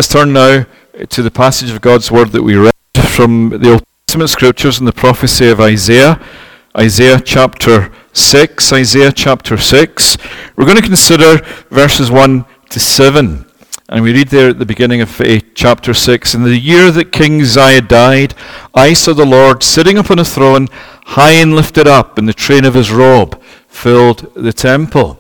Let's turn now to the passage of God's Word that we read from the Old Testament Scriptures and the prophecy of Isaiah. Isaiah chapter 6. Isaiah chapter 6. We're going to consider verses 1 to 7. And we read there at the beginning of chapter 6, "In the year that King Uzziah died, I saw the Lord sitting upon a throne, high and lifted up, and the train of his robe filled the temple."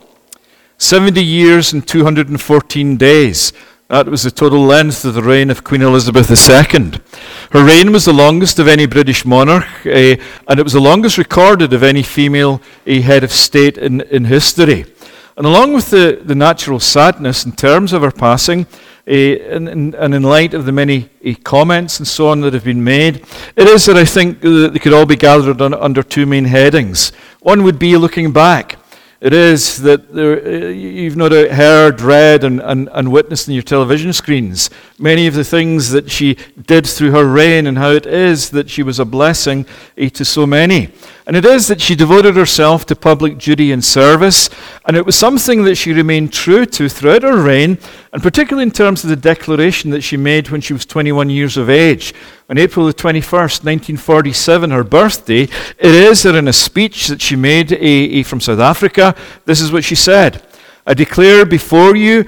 70 years and 214 days. That was the total length of the reign of Queen Elizabeth II. Her reign was the longest of any British monarch, and it was the longest recorded of any female head of state in history. And along with the natural sadness in terms of her passing, and in light of the many comments and so on that have been made, it is that I think they could all be gathered under two main headings. One would be looking back. It is that you've no doubt heard, read, and witnessed in your television screens many of the things that she did through her reign and how it is that she was a blessing to so many. And it is that she devoted herself to public duty and service, and it was something that she remained true to throughout her reign, and particularly in terms of the declaration that she made when she was 21 years of age. On April the 21st, 1947, her birthday, it is that in a speech that she made from South Africa, this is what she said: "I declare before you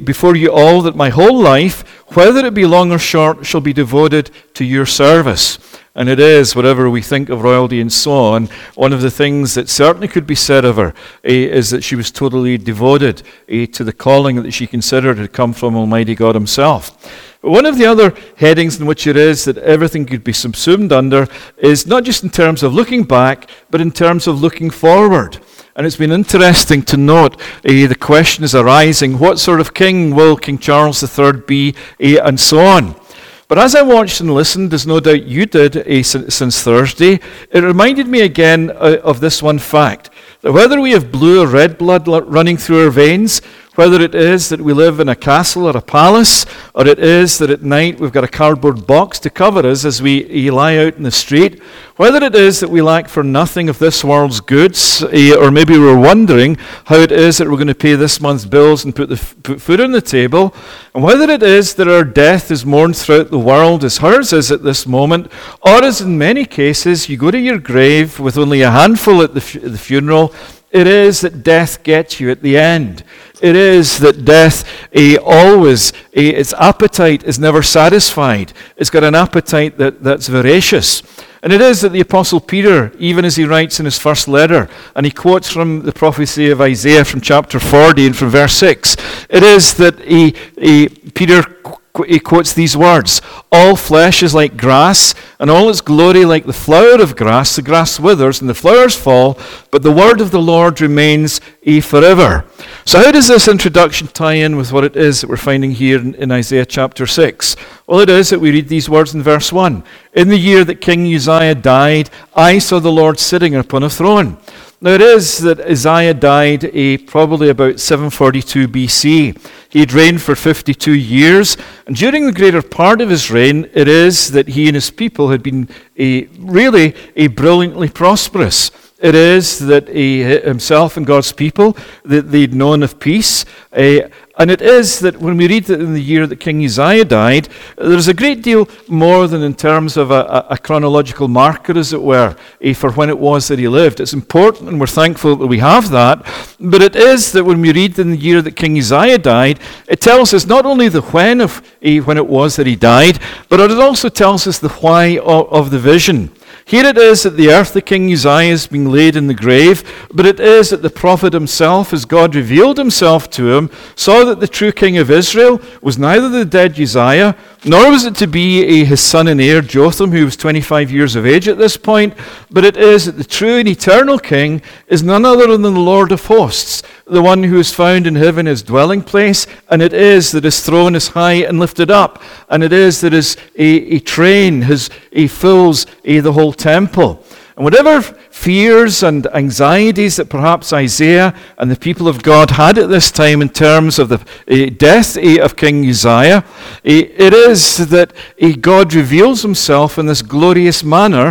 all that my whole life, whether it be long or short, shall be devoted to your service." And it is, whatever we think of royalty and so on, one of the things that certainly could be said of her is that she was totally devoted to the calling that she considered had come from Almighty God himself. But one of the other headings in which it is that everything could be subsumed under is not just in terms of looking back, but in terms of looking forward. And it's been interesting to note the question is arising, what sort of king will King Charles III be, and so on. But as I watched and listened, as no doubt you did since Thursday, it reminded me again of this one fact, that whether we have blue or red blood running through our veins, whether it is that we live in a castle or a palace, or it is that at night we've got a cardboard box to cover us as we lie out in the street, whether it is that we lack for nothing of this world's goods, or maybe we're wondering how it is that we're going to pay this month's bills and put food on the table, and whether it is that our death is mourned throughout the world as hers is at this moment, or as in many cases you go to your grave with only a handful at the funeral, it is that death gets you at the end. It is that death always, its appetite is never satisfied. It's got an appetite that's voracious. And it is that the Apostle Peter, even as he writes in his first letter, and he quotes from the prophecy of Isaiah from chapter 40 and from verse 6, it is that Peter quotes these words: "All flesh is like grass, and all its glory like the flower of grass. The grass withers and the flowers fall, but the word of the Lord remains forever." So how does this introduction tie in with what it is that we're finding here in Isaiah chapter 6? Well, it is that we read these words in verse 1. "In the year that King Uzziah died, I saw the Lord sitting upon a throne." Now it is that Uzziah died probably about 742 BC. He had reigned for 52 years, and during the greater part of his reign, it is that he and his people had been really brilliantly prosperous. It is that himself and God's people, that they'd known of peace. And it is that when we read that in the year that King Uzziah died, there's a great deal more than in terms of a chronological marker, as it were, for when it was that he lived. It's important, and we're thankful that we have that. But it is that when we read in the year that King Uzziah died, it tells us not only the when of when it was that he died, but it also tells us the why of the vision. Here it is that the earthly King Uzziah is being laid in the grave, but it is that the prophet himself, as God revealed himself to him, saw that the true king of Israel was neither the dead Uzziah, nor was it to be his son and heir Jotham, who was 25 years of age at this point, but it is that the true and eternal king is none other than the Lord of hosts, the one who is found in heaven his dwelling place, and it is that his throne is high and lifted up, and it is that his train fills the whole temple. And whatever fears and anxieties that perhaps Isaiah and the people of God had at this time in terms of the death of King Uzziah, it is that God reveals himself in this glorious manner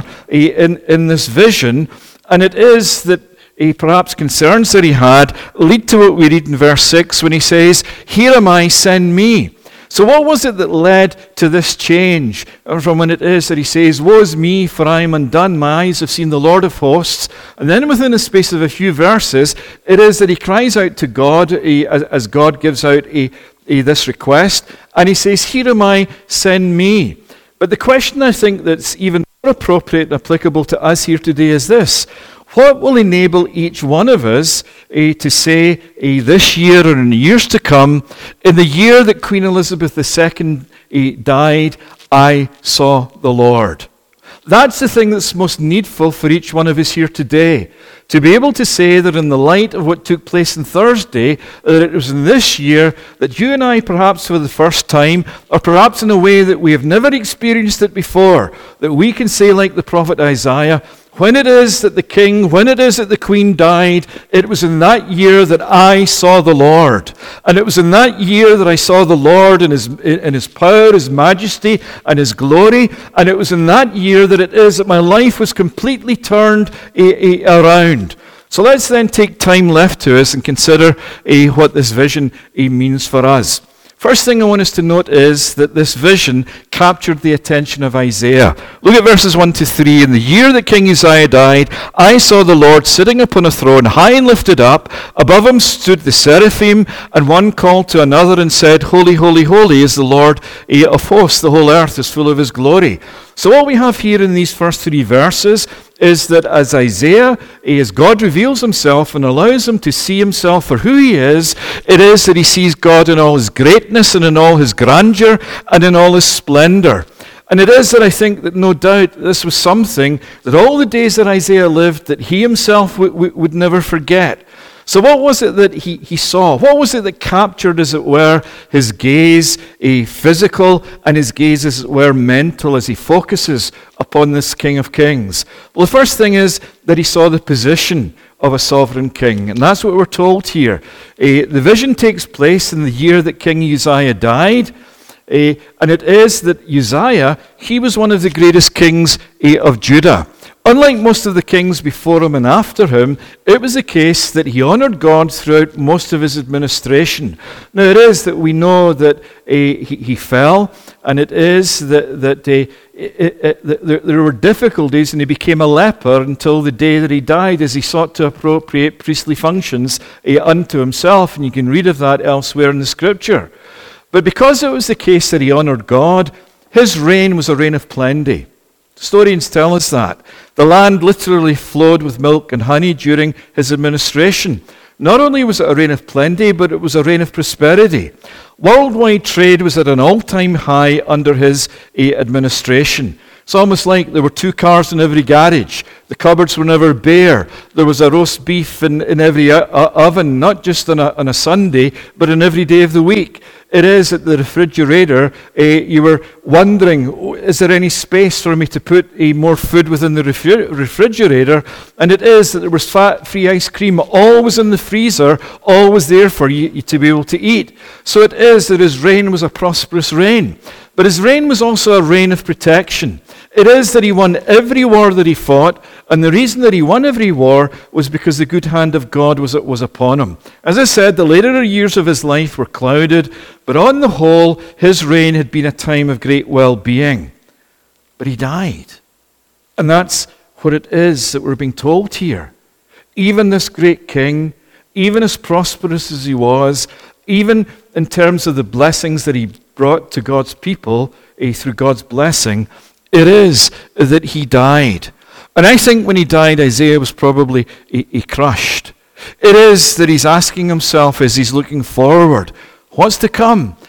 in this vision, and it is that perhaps concerns that he had lead to what we read in verse 6 when he says, "Here am I, send me." So what was it that led to this change from when it is that he says, "Woe is me, for I am undone, my eyes have seen the Lord of hosts," and then within the space of a few verses, it is that he cries out to God as God gives out this request, and he says, "Here am I, send me." But the question I think that's even more appropriate and applicable to us here today is this: what will enable each one of us to say this year or in the years to come, in the year that Queen Elizabeth II died, I saw the Lord? That's the thing that's most needful for each one of us here today. To be able to say that in the light of what took place on Thursday, that it was in this year that you and I, perhaps for the first time, or perhaps in a way that we have never experienced it before, that we can say like the prophet Isaiah, when it is that the king, when it is that the queen died, it was in that year that I saw the Lord. And it was in that year that I saw the Lord in his power, his majesty, and his glory. And it was in that year that it is that my life was completely turned around. So let's then take time left to us and consider what this vision means for us. First thing I want us to note is that this vision captured the attention of Isaiah. Look at verses 1 to 3. In the year that King Uzziah died, I saw the Lord sitting upon a throne, high and lifted up. Above him stood the seraphim, and one called to another and said, Holy, holy, holy is the Lord of hosts. The whole earth is full of his glory. So what we have here in these first 3 verses is that as Isaiah, as God reveals himself and allows him to see himself for who he is, it is that he sees God in all his greatness and in all his grandeur and in all his splendor. And it is that I think that no doubt this was something that all the days that Isaiah lived that he himself would never forget. So what was it that he saw? What was it that captured, as it were, his gaze, physical, and his gaze, as it were, mental, as he focuses upon this King of Kings? Well, the first thing is that he saw the position of a sovereign king, and that's what we're told here. The vision takes place in the year that King Uzziah died, and it is that Uzziah, he was one of the greatest kings of Judah. Unlike most of the kings before him and after him, it was the case that he honored God throughout most of his administration. Now it is that we know that he fell, and it is that there were difficulties, and he became a leper until the day that he died, as he sought to appropriate priestly functions unto himself, and you can read of that elsewhere in the Scripture. But because it was the case that he honored God, his reign was a reign of plenty. Historians tell us that. The land literally flowed with milk and honey during his administration. Not only was it a reign of plenty, but it was a reign of prosperity. Worldwide trade was at an all-time high under his administration. It's almost like there were 2 cars in every garage. The cupboards were never bare. There was a roast beef in every oven, not just on a Sunday, but on every day of the week. It is at the refrigerator, you were wondering, is there any space for me to put more food within the refrigerator? And it is that there was fat-free ice cream always in the freezer, always there for you to be able to eat. So it is that his reign was a prosperous reign. But his reign was also a reign of protection. It is that he won every war that he fought, and the reason that he won every war was because the good hand of God was upon him. As I said, the later years of his life were clouded, but on the whole, his reign had been a time of great well-being. But he died. And that's what it is that we're being told here. Even this great king, even as prosperous as he was, even in terms of the blessings that he brought to God's people through God's blessing, it is that he died. And I think when he died, Isaiah was probably crushed. It is that he's asking himself as he's looking forward, what's to come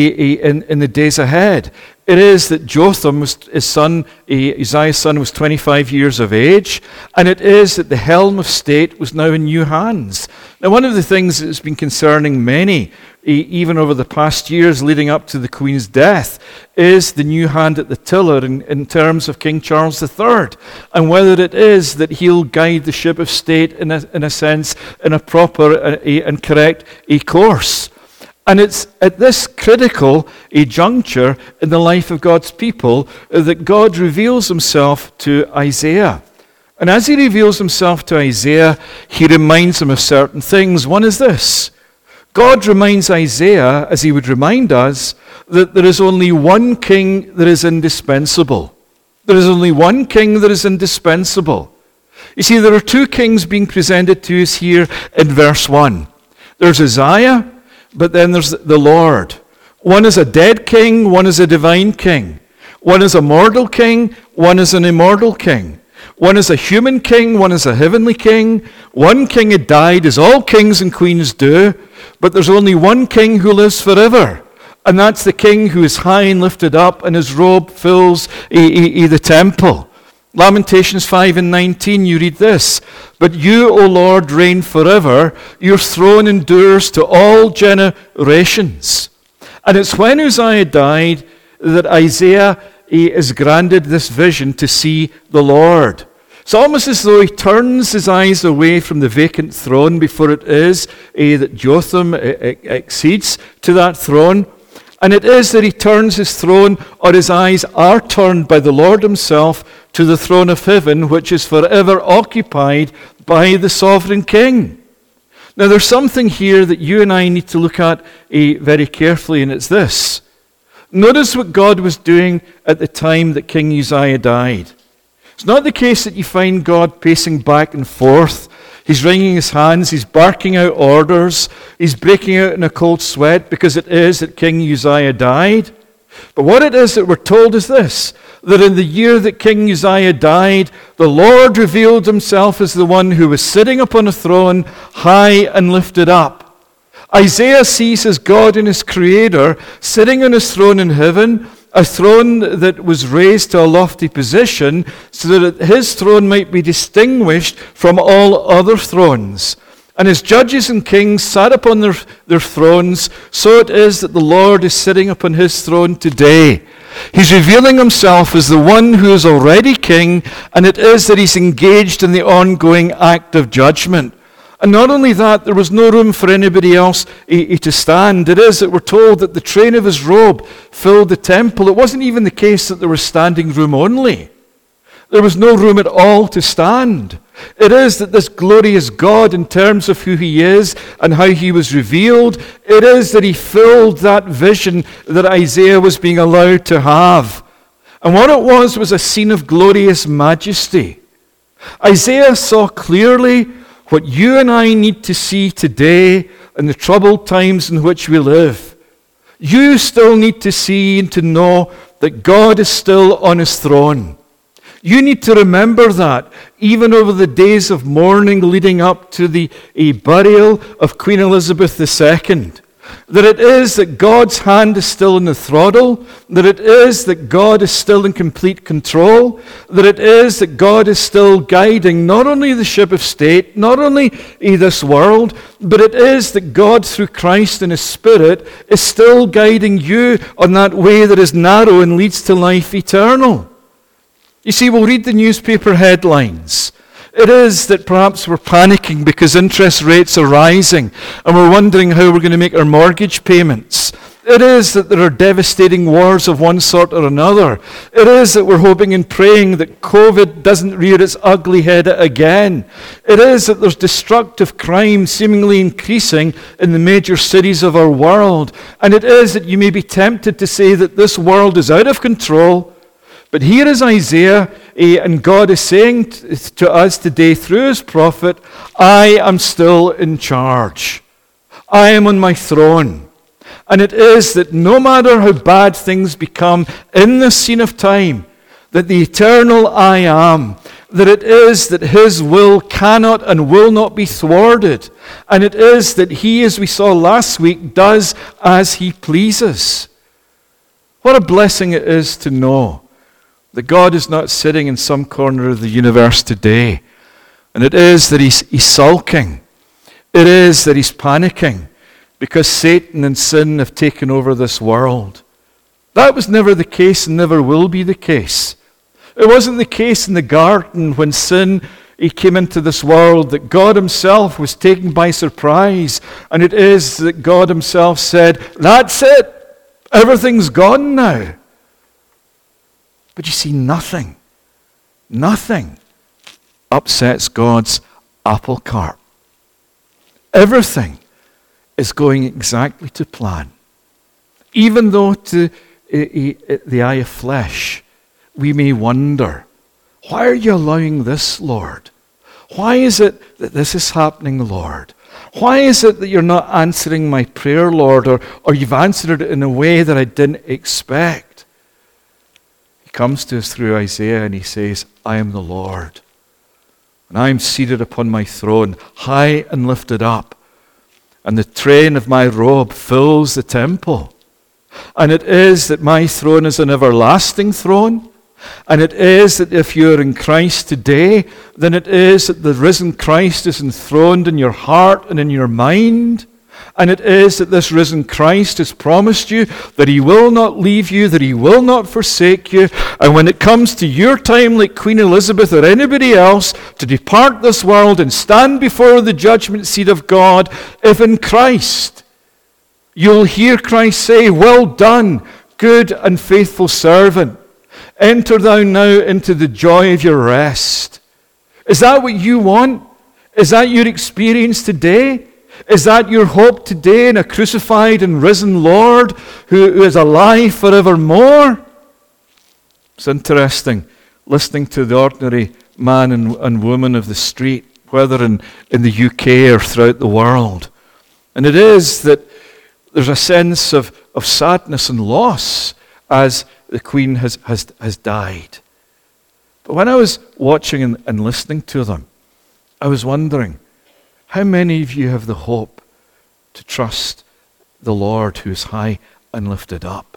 in the days ahead? It is that Jotham, his son, Uzziah's son, was 25 years of age, and it is that the helm of state was now in new hands. Now, one of the things that's been concerning many, even over the past years leading up to the Queen's death, is the new hand at the tiller in terms of King Charles III, and whether it is that he'll guide the ship of state in a sense, in a proper and correct course. And it's at this critical juncture in the life of God's people that God reveals himself to Isaiah. And as he reveals himself to Isaiah, he reminds him of certain things. One is this: God reminds Isaiah, as he would remind us, that there is only one king that is indispensable. There is only one king that is indispensable. You see, there are two kings being presented to us here in verse 1. There's Uzziah, but then there's the Lord. One is a dead king, one is a divine king. One is a mortal king, one is an immortal king. One is a human king, one is a heavenly king. One king had died, as all kings and queens do, but there's only one king who lives forever. And that's the king who is high and lifted up, and his robe fills the temple. Lamentations 5:19, you read this: "But you, O Lord, reign forever. Your throne endures to all generations." And it's when Uzziah died that Isaiah is granted this vision to see the Lord. It's almost as though he turns his eyes away from the vacant throne before it is that Jotham accedes to that throne. And it is that he turns his throne, or his eyes are turned by the Lord himself to the throne of heaven, which is forever occupied by the sovereign king. Now there's something here that you and I need to look at very carefully, and it's this. Notice what God was doing at the time that King Uzziah died. It's not the case that you find God pacing back and forth. He's wringing his hands, he's barking out orders, he's breaking out in a cold sweat because it is that King Uzziah died. But what it is that we're told is this, that in the year that King Uzziah died, the Lord revealed himself as the one who was sitting upon a throne, high and lifted up. Isaiah sees his God and his Creator sitting on his throne in heaven, a throne that was raised to a lofty position so that his throne might be distinguished from all other thrones. And as judges and kings sat upon their thrones, so it is that the Lord is sitting upon his throne today. He's revealing himself as the one who is already king, and it is that he's engaged in the ongoing act of judgment. And not only that, there was no room for anybody else to stand. It is that we're told that the train of his robe filled the temple. It wasn't even the case that there was standing room only. There was no room at all to stand. It is that this glorious God, in terms of who he is and how he was revealed, it is that he filled that vision that Isaiah was being allowed to have. And what it was a scene of glorious majesty. Isaiah saw clearly what you and I need to see today in the troubled times in which we live. You still need to see and to know that God is still on his throne. You need to remember that, even over the days of mourning leading up to the burial of Queen Elizabeth II. That it is that God's hand is still in the throttle, that it is that God is still in complete control, that it is that God is still guiding not only the ship of state, not only this world, but it is that God through Christ and his Spirit is still guiding you on that way that is narrow and leads to life eternal. You see, we'll read the newspaper headlines. It is that perhaps we're panicking because interest rates are rising and we're wondering how we're going to make our mortgage payments. It is that there are devastating wars of one sort or another. It is that we're hoping and praying that COVID doesn't rear its ugly head again. It is that there's destructive crime seemingly increasing in the major cities of our world. And it is that you may be tempted to say that this world is out of control. But here is Isaiah, and God is saying to us today through his prophet, I am still in charge. I am on my throne. And it is that no matter how bad things become in this scene of time, that the eternal I am, that it is that his will cannot and will not be thwarted. And it is that he, as we saw last week, does as he pleases. What a blessing it is to know that God is not sitting in some corner of the universe today. And it is that he's sulking. It is that he's panicking because Satan and sin have taken over this world. That was never the case and never will be the case. It wasn't the case in the garden when sin came into this world that God himself was taken by surprise. And it is that God himself said, that's it. Everything's gone now. But you see, nothing upsets God's apple cart. Everything is going exactly to plan. Even though to the eye of flesh, we may wonder, why are you allowing this, Lord? Why is it that this is happening, Lord? Why is it that you're not answering my prayer, Lord, or you've answered it in a way that I didn't expect? He comes to us through Isaiah and he says, I am the Lord, and I am seated upon my throne, high and lifted up, and the train of my robe fills the temple. And it is that my throne is an everlasting throne. And it is that if you're in Christ today, then it is that the risen Christ is enthroned in your heart and in your mind. And it is that this risen Christ has promised you that he will not leave you, that he will not forsake you. And when it comes to your time, like Queen Elizabeth or anybody else, to depart this world and stand before the judgment seat of God, if in Christ, you'll hear Christ say, well done, good and faithful servant. Enter thou now into the joy of your rest. Is that what you want? Is that your experience today? Is that your hope today in a crucified and risen Lord who is alive forevermore? It's interesting listening to the ordinary man and woman of the street, whether in the UK or throughout the world. And it is that there's a sense of sadness and loss as the Queen has died. But when I was watching and listening to them, I was wondering, how many of you have the hope to trust the Lord who is high and lifted up?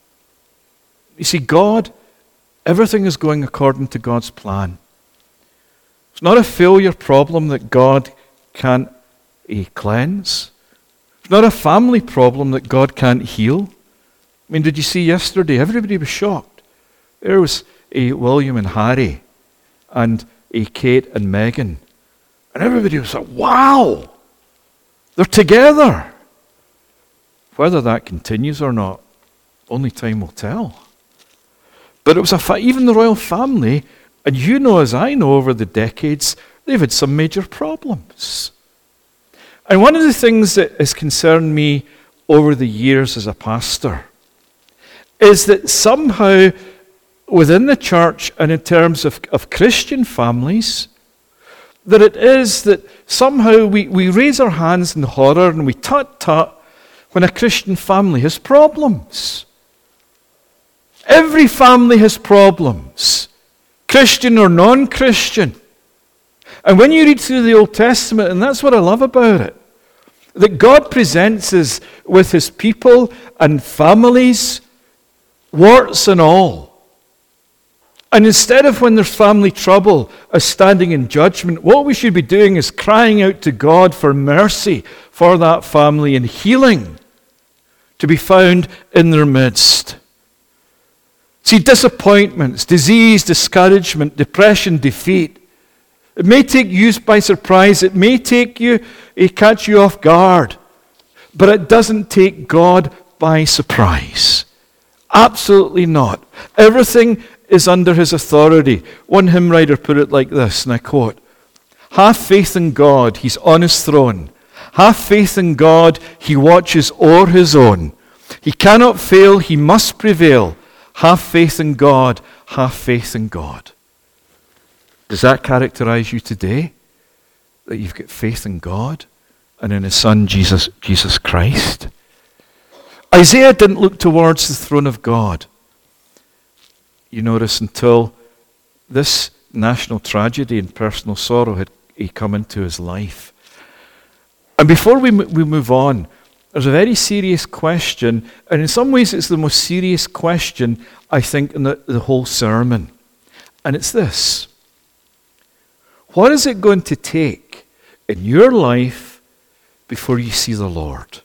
You see, God, everything is going according to God's plan. It's not a failure problem that God can't cleanse. It's not a family problem that God can't heal. I mean, did you see yesterday? Everybody was shocked. There was William and Harry and Kate and Meghan. And everybody was like, wow, they're together. Whether that continues or not, only time will tell. But it was even the royal family, and you know as I know over the decades, they've had some major problems. And one of the things that has concerned me over the years as a pastor is that somehow within the church and in terms of Christian families, that it is that somehow we raise our hands in horror and we tut-tut when a Christian family has problems. Every family has problems, Christian or non-Christian. And when you read through the Old Testament, and that's what I love about it, that God presents us with his people and families, warts and all. And instead of when there's family trouble, us standing in judgment, what we should be doing is crying out to God for mercy for that family and healing to be found in their midst. See, disappointments, disease, discouragement, depression, defeat. It may take you by surprise. It may catch you off guard. But it doesn't take God by surprise. Absolutely not. Everything is under his authority. One hymn writer put it like this, and I quote, "Have faith in God, he's on his throne. Have faith in God, he watches o'er his own. He cannot fail, he must prevail. Have faith in God, have faith in God." Does that characterize you today? That you've got faith in God and in his Son, Jesus Christ? Isaiah didn't look towards the throne of God, you notice, until this national tragedy and personal sorrow had come into his life. And before we move on, there's a very serious question, and in some ways it's the most serious question, I think, in the whole sermon. And it's this: what is it going to take in your life before you see the Lord?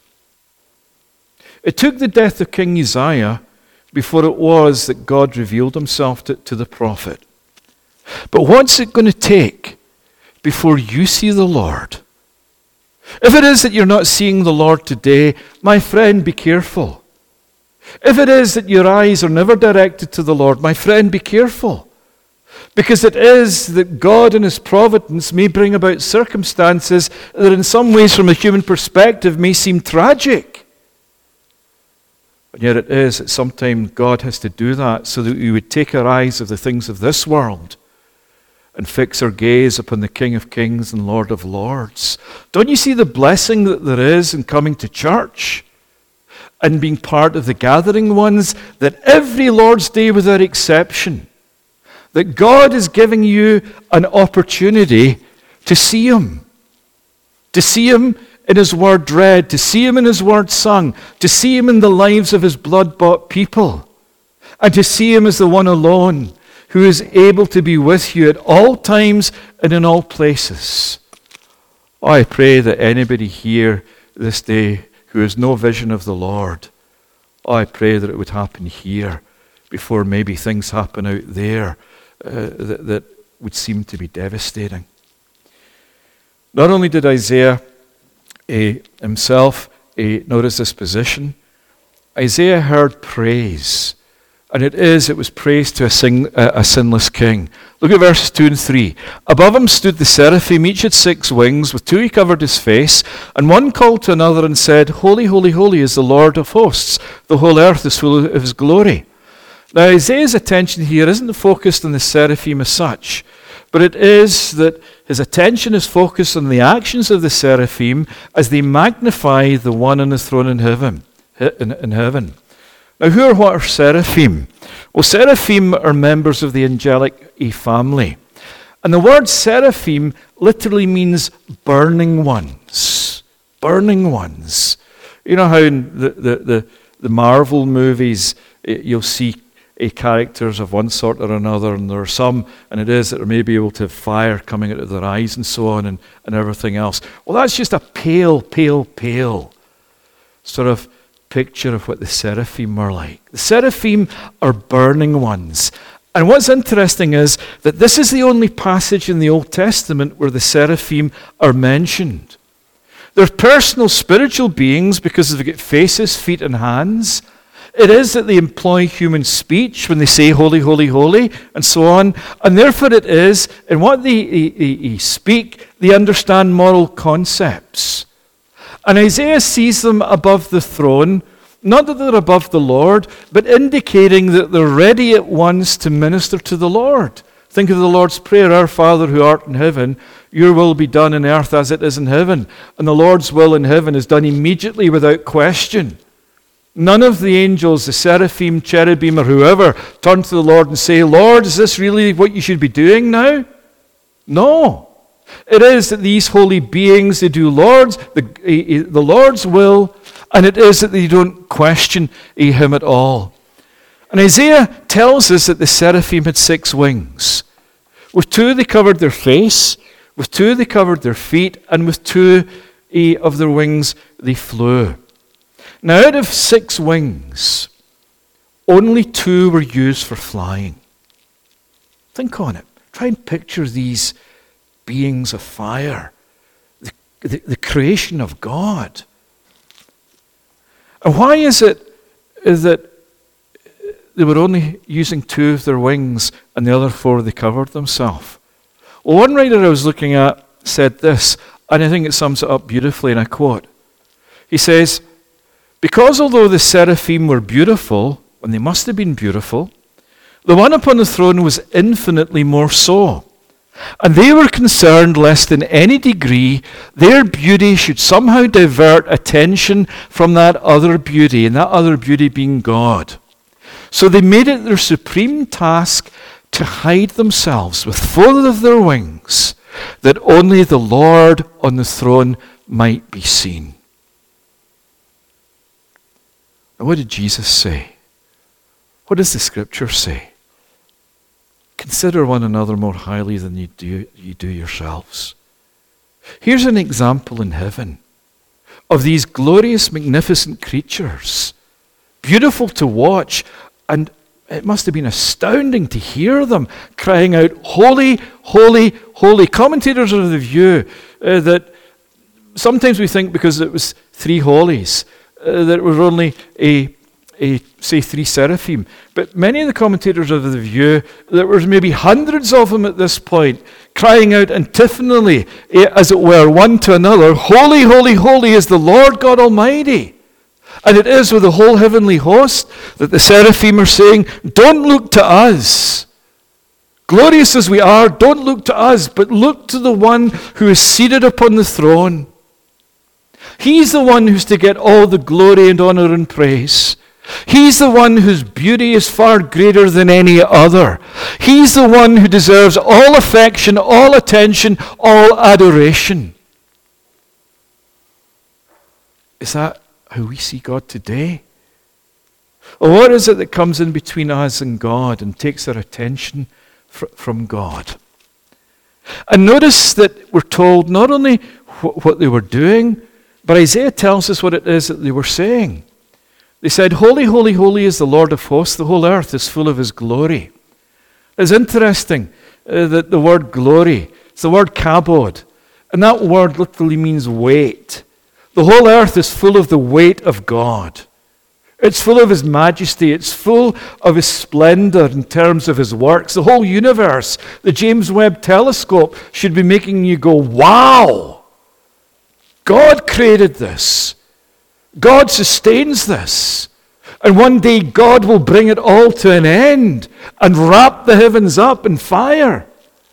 It took the death of King Uzziah before it was that God revealed himself to the prophet. But what's it going to take before you see the Lord? If it is that you're not seeing the Lord today, my friend, be careful. If it is that your eyes are never directed to the Lord, my friend, be careful. Because it is that God in his providence may bring about circumstances that in some ways from a human perspective may seem tragic. And yet it is that sometimes God has to do that so that we would take our eyes of the things of this world and fix our gaze upon the King of Kings and Lord of Lords. Don't you see the blessing that there is in coming to church and being part of the gathering ones, that every Lord's Day without exception, that God is giving you an opportunity to see him in his word read, to see him in his word sung, to see him in the lives of his blood-bought people, and to see him as the one alone who is able to be with you at all times and in all places. I pray that anybody here this day who has no vision of the Lord, I pray that it would happen here before maybe things happen out there that would seem to be devastating. Not only did Isaiah himself notice this position, Isaiah heard praise. And it was praise to a sinless king. Look at verses 2 and 3. Above him stood the seraphim, each had 6 wings. With 2 he covered his face, and one called to another and said, Holy, holy, holy is the Lord of hosts. The whole earth is full of his glory. Now Isaiah's attention here isn't focused on the seraphim as such, but it is that his attention is focused on the actions of the seraphim as they magnify the one on the throne in heaven. Now, who or what are seraphim? Well, seraphim are members of the angelic family. And the word seraphim literally means burning ones. Burning ones. You know how in the Marvel movies you'll see characters of one sort or another, and there are some, and it is that are maybe able to have fire coming out of their eyes and so on and everything else. Well, that's just a pale sort of picture of what the seraphim are like. The seraphim are burning ones. And what's interesting is that this is the only passage in the Old Testament where the seraphim are mentioned. They're personal spiritual beings because they've got faces, feet, and hands. It is that they employ human speech when they say holy, holy, holy, and so on. And therefore it is, in what they speak, they understand moral concepts. And Isaiah sees them above the throne, not that they're above the Lord, but indicating that they're ready at once to minister to the Lord. Think of the Lord's Prayer, Our Father who art in heaven, your will be done in earth as it is in heaven. And the Lord's will in heaven is done immediately without question. None of the angels, the seraphim, cherubim, or whoever, turn to the Lord and say, Lord, is this really what you should be doing now? No. It is that these holy beings, they do the Lord's will, and it is that they don't question him at all. And Isaiah tells us that the seraphim had 6 wings. With 2 they covered their face, with 2 they covered their feet, and with 2 of their wings they flew. Now out of 6 wings, only 2 were used for flying. Think on it. Try and picture these beings of fire, the creation of God. And why is it that they were only using 2 of their wings and the other 4 they covered themselves? Well, one writer I was looking at said this, and I think it sums it up beautifully, and I quote. He says, because although the seraphim were beautiful, and they must have been beautiful, the one upon the throne was infinitely more so. And they were concerned lest in any degree their beauty should somehow divert attention from that other beauty, and that other beauty being God. So they made it their supreme task to hide themselves with full of their wings, that only the Lord on the throne might be seen. Now, what did Jesus say? What does the Scripture say? Consider one another more highly than you do yourselves. Here's an example in heaven of these glorious, magnificent creatures, beautiful to watch, and it must have been astounding to hear them crying out, holy, holy, holy. Commentators are of the view that sometimes we think because it was 3 holies, that it was only say 3 seraphim, but many of the commentators are of the view that there was maybe hundreds of them at this point, crying out antiphonally, as it were, one to another, "Holy, holy, holy is the Lord God Almighty." And it is with the whole heavenly host that the seraphim are saying, "Don't look to us. Glorious as we are, don't look to us, but look to the one who is seated upon the throne. He's the one who's to get all the glory and honor and praise. He's the one whose beauty is far greater than any other. He's the one who deserves all affection, all attention, all adoration." Is that how we see God today? Or what is it that comes in between us and God and takes our attention from God? And notice that we're told not only what they were doing, but Isaiah tells us what it is that they were saying. They said, "Holy, holy, holy is the Lord of hosts. The whole earth is full of his glory." It's interesting that the word glory, it's the word kabod, and that word literally means weight. The whole earth is full of the weight of God. It's full of his majesty. It's full of his splendor in terms of his works. The whole universe, the James Webb telescope, should be making you go, "Wow! God created this. God sustains this. And one day God will bring it all to an end and wrap the heavens up in fire."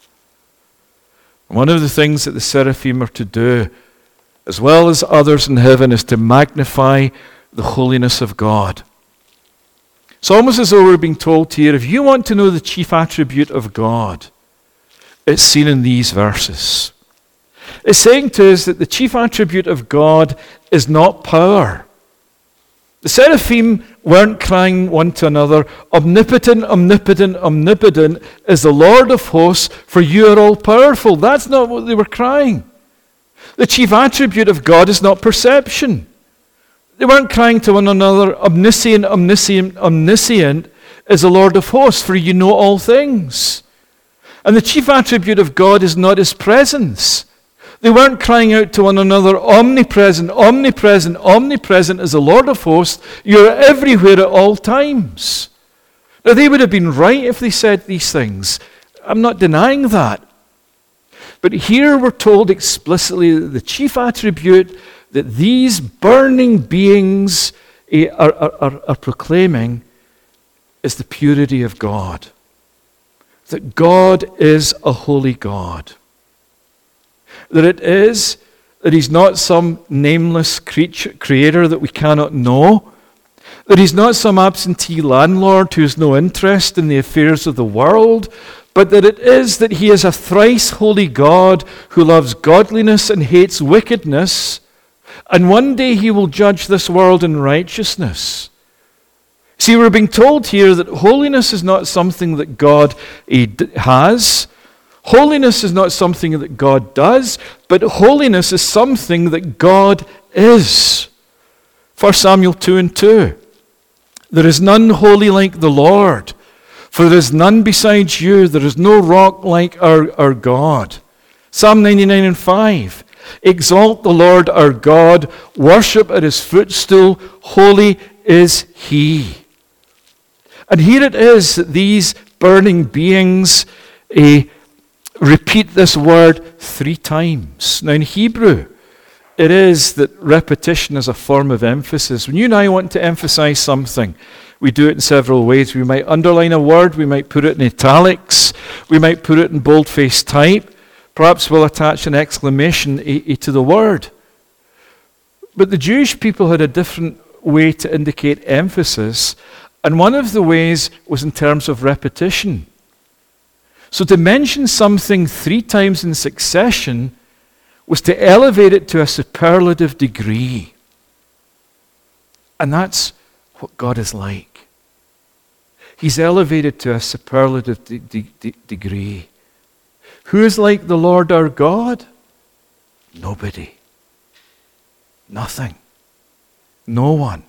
One of the things that the seraphim are to do, as well as others in heaven, is to magnify the holiness of God. It's almost as though we're being told here, if you want to know the chief attribute of God, it's seen in these verses. It's saying to us that the chief attribute of God is not power. The seraphim weren't crying one to another, "Omnipotent, omnipotent, omnipotent is the Lord of hosts, for you are all powerful." That's not what they were crying. The chief attribute of God is not perception. They weren't crying to one another, "Omniscient, omniscient, omniscient is the Lord of hosts, for you know all things." And the chief attribute of God is not his presence. They weren't crying out to one another, "Omnipresent, omnipresent, omnipresent is the Lord of hosts. You're everywhere at all times." Now, they would have been right if they said these things. I'm not denying that. But here we're told explicitly that the chief attribute that these burning beings are proclaiming is the purity of God. That God is a holy God. That it is that he's not some nameless creator that we cannot know. That he's not some absentee landlord who has no interest in the affairs of the world. But that it is that he is a thrice holy God who loves godliness and hates wickedness. And one day he will judge this world in righteousness. See, we're being told here that holiness is not something that God has. Holiness is not something that God does, but holiness is something that God is. 1 Samuel 2:2. There is none holy like the Lord, for there is none besides you. There is no rock like our God. Psalm 99:5. Exalt the Lord our God, worship at his footstool, holy is he. And here it is that these burning beings repeat this word 3 times. Now in Hebrew, it is that repetition is a form of emphasis. When you and I want to emphasize something, we do it in several ways. We might underline a word, we might put it in italics, we might put it in bold-faced type. Perhaps we'll attach an exclamation to the word. But the Jewish people had a different way to indicate emphasis, and one of the ways was in terms of repetition. So to mention something 3 times in succession was to elevate it to a superlative degree. And that's what God is like. He's elevated to a superlative degree. Who is like the Lord our God? Nobody. Nothing. No one.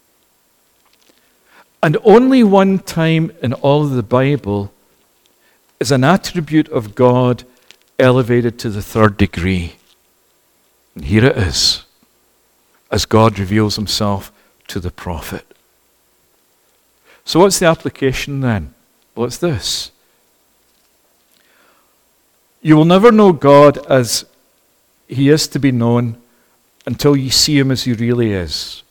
And only one time in all of the Bible is an attribute of God elevated to the 3rd degree. And here it is, as God reveals himself to the prophet. So what's the application then? Well, it's this. You will never know God as he is to be known until you see him as he really is.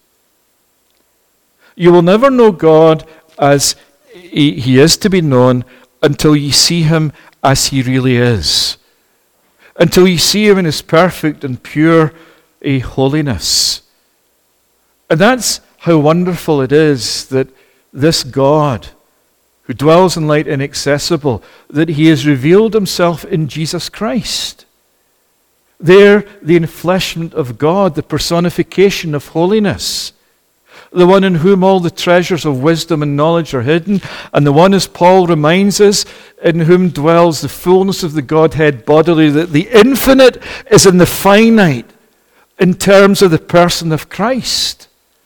You will never know God as he is to be known until you see him as he really is. Until you see him in his perfect and pure holiness. And that's how wonderful it is that this God, who dwells in light inaccessible, that he has revealed himself in Jesus Christ. There, the enfleshment of God, the personification of holiness, the one in whom all the treasures of wisdom and knowledge are hidden, and the one, as Paul reminds us, in whom dwells the fullness of the Godhead bodily, that the infinite is in the finite in terms of the person of Christ.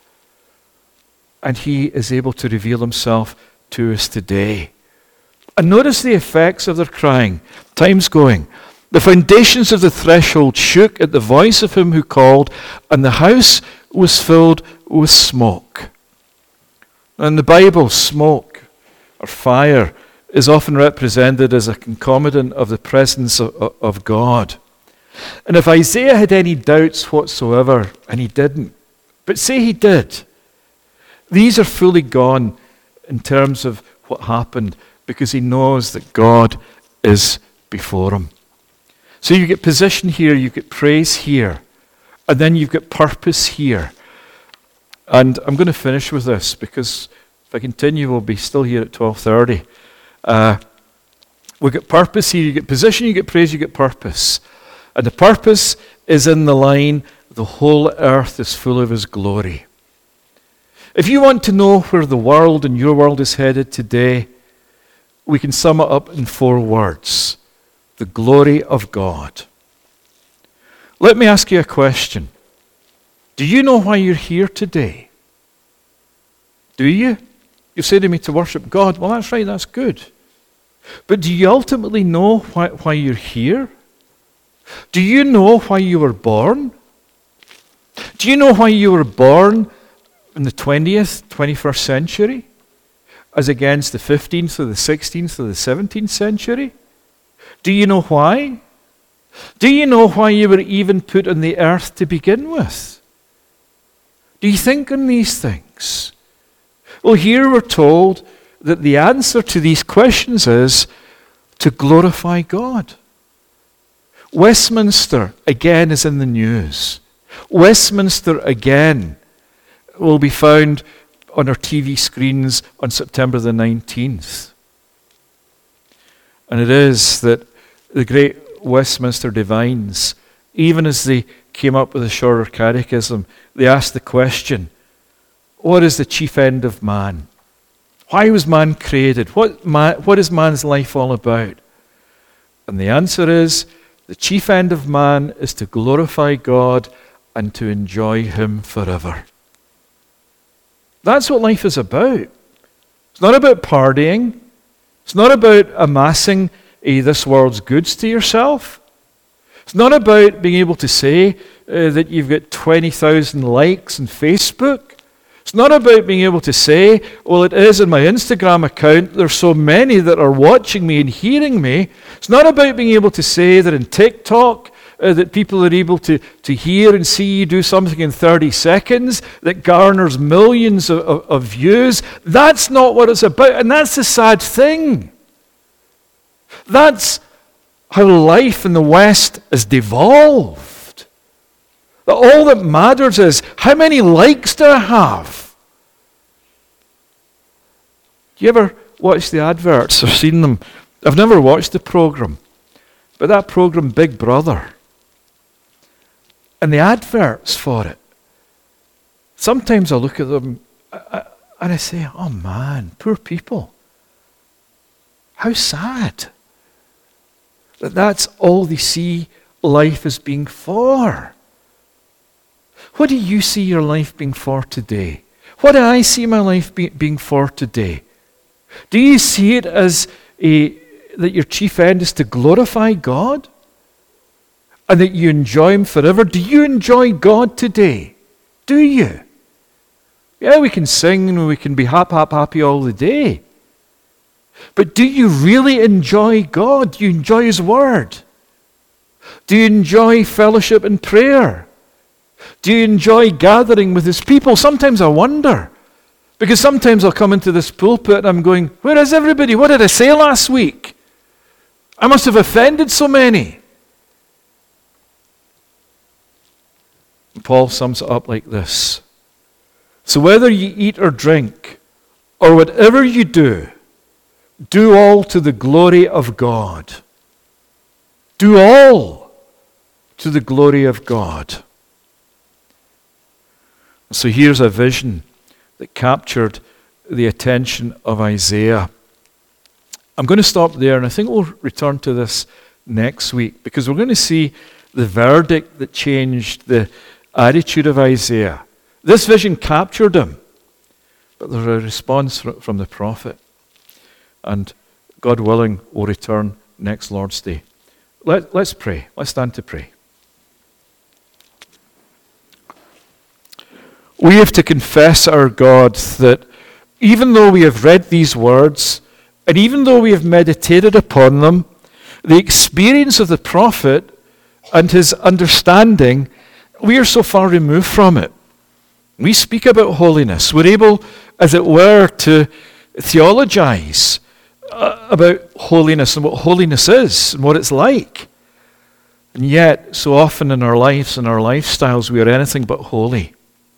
And he is able to reveal himself to us today. And notice the effects of their crying. Time's going. The foundations of the threshold shook at the voice of him who called, and the house was filled with smoke. And in the Bible, smoke or fire is often represented as a concomitant of the presence of God. And if Isaiah had any doubts whatsoever, and he didn't, but say he did, these are fully gone in terms of what happened, because he knows that God is before him. So you get position here, you get praise here, and then you've got purpose here. And I'm going to finish with this, because if I continue, we'll be still here at 12:30. We've got purpose here, you get position, you get praise, you get purpose. And the purpose is in the line, the whole earth is full of his glory. If you want to know where the world and your world is headed today, we can sum it up in 4 words. The glory of God. Let me ask you a question. Do you know why you're here today? Do you? You say to me, to worship God. Well, that's right, that's good. But do you ultimately know why you're here? Do you know why you were born? Do you know why you were born in the 20th, 21st century, as against the 15th or the 16th or the 17th century? Do you know why? Do you know why you were even put on the earth to begin with? Do you think on these things? Well, here we're told that the answer to these questions is to glorify God. Westminster, again, is in the news. Westminster, again, will be found on our TV screens on September the 19th. And it is that the great Westminster divines, even as they came up with the Shorter Catechism, they asked the question, what is the chief end of man? Why was man created? What is man's life all about? And the answer is, the chief end of man is to glorify God and to enjoy him forever. That's what life is about. It's not about partying. It's not about amassing this world's goods to yourself. It's not about being able to say that you've got 20,000 likes on Facebook. It's not about being able to say, well, it is in my Instagram account, there's so many that are watching me and hearing me. It's not about being able to say that in TikTok, that people are able to hear and see you do something in 30 seconds that garners millions of views. That's not what it's about, and that's the sad thing. That's how life in the West has devolved. That all that matters is, how many likes do I have? Do you ever watch the adverts or seen them? I've never watched the program, but that program, Big Brother, and the adverts for it, sometimes I look at them and I say, oh man, poor people. How sad that that's all they see life as being for. What do you see your life being for today? What do I see my life being for today? Do you see it as that your chief end is to glorify God? And that you enjoy him forever? Do you enjoy God today? Do you? Yeah, we can sing and we can be happy all the day. But do you really enjoy God? Do you enjoy His Word? Do you enjoy fellowship and prayer? Do you enjoy gathering with His people? Sometimes I wonder. Because sometimes I'll come into this pulpit and I'm going, where is everybody? What did I say last week? I must have offended so many. And Paul sums it up like this. So whether you eat or drink, or whatever you do all to the glory of God. Do all to the glory of God. So here's a vision that captured the attention of Isaiah. I'm going to stop there, and I think we'll return to this next week, because we're going to see the verdict that changed the attitude of Isaiah. This vision captured him, but there's a response from the prophet. And God willing, we'll return next Lord's Day. Let's pray. Let's stand to pray. We have to confess, our God, that even though we have read these words, and even though we have meditated upon them, the experience of the prophet and his understanding, we are so far removed from it. We speak about holiness. We're able, as it were, to theologize about holiness and what holiness is and what it's like. And yet, so often in our lives and our lifestyles, we are anything but holy.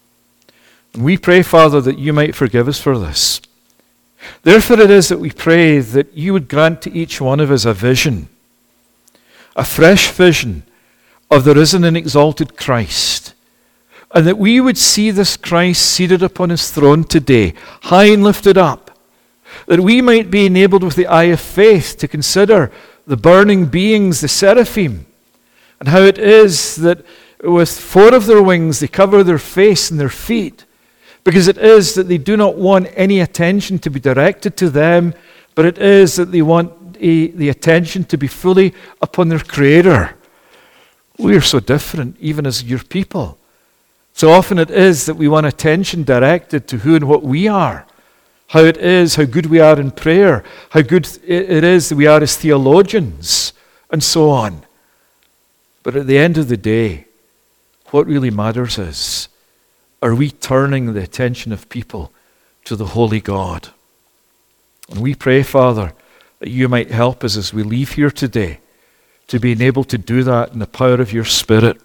And we pray, Father, that you might forgive us for this. Therefore it is that we pray that you would grant to each one of us a vision, a fresh vision of the risen and exalted Christ, and that we would see this Christ seated upon his throne today, high and lifted up, that we might be enabled with the eye of faith to consider the burning beings, the seraphim, and how it is that with 4 of their wings they cover their face and their feet, because it is that they do not want any attention to be directed to them, but it is that they want the attention to be fully upon their Creator. We are so different, even as your people. So often it is that we want attention directed to who and what we are, how it is, how good we are in prayer, how good it is that we are as theologians, and so on. But at the end of the day, what really matters is, are we turning the attention of people to the holy God? And we pray, Father, that you might help us as we leave here today to be able to do that in the power of your Spirit.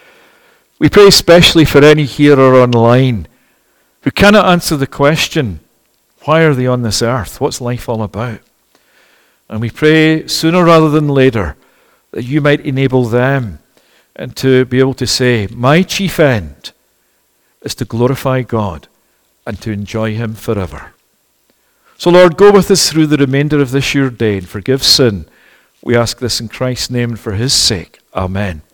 We pray especially for any here or online who cannot answer the question, why are they on this earth? What's life all about? And we pray sooner rather than later that you might enable them and to be able to say, my chief end is to glorify God and to enjoy him forever. So Lord, go with us through the remainder of this your day and forgive sin. We ask this in Christ's name and for his sake. Amen.